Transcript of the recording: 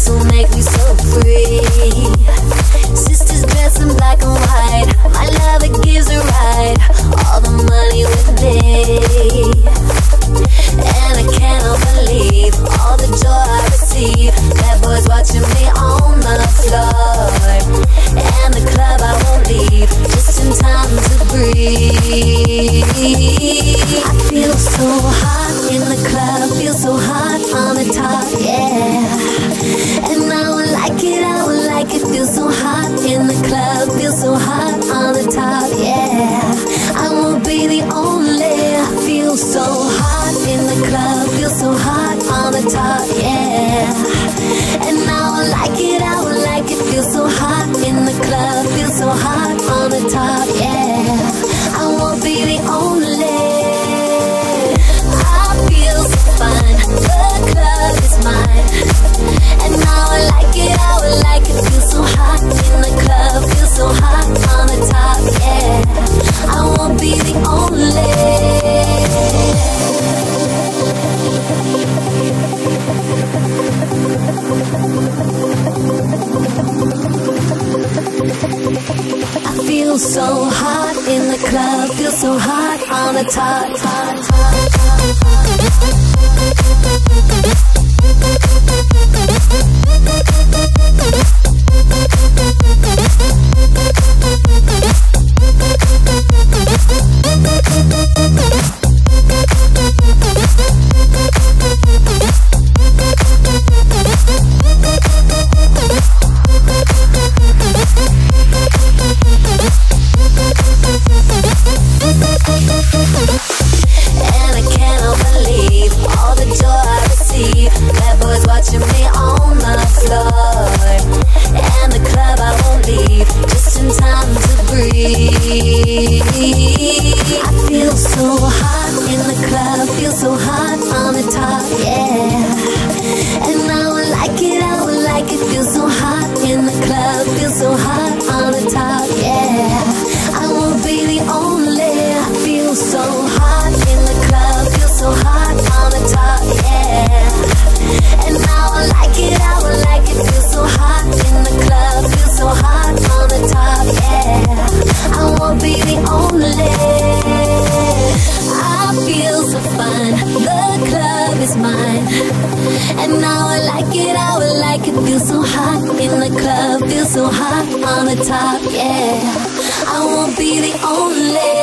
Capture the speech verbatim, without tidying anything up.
so make me so free. Sisters dressed in black and white, my love it gives a ride. All the money with me, and I cannot believe all the joy I receive. Bad boys watching me on the floor, and the club I won't leave, just in time to breathe. I feel so hot in the club, feel so hot on the top, yeah. And I would like it, I would like it, feel so hot in the club, feel so hot on the top, yeah. I won't be the only, I feel so hot in the club, feel so hot on the top, yeah. And I would like it, I would like it, feel so hot in the club, feel so hot on the top, yeah. I won't be the only. I feel so fun, the club is mine. And I would like it, I would like it, feel so hot in the club, feel so hot on the top, yeah. I won't be the only. I feel so hot in the club, feel so hot on the top, top, top, top, top. And I cannot believe all the joy I receive. Bad boys watching me on the floor, and the club I won't leave, just in time to breathe. I feel so hot in the club, feel so hot on the top, yeah. And I would like it, I would like it, feel so hot in the club, feel so hot on the top, yeah. I won't be the only. I feel so hot in the club, feel so hot on the top, yeah. And I would like it, I would like it, feel so hot in the club, feel so hot on the top, yeah. I won't be the only. I feel so fun, the club is mine. And I would like it, I would like it, feel so hot in the club, feel so hot on the top, yeah. I won't be the only.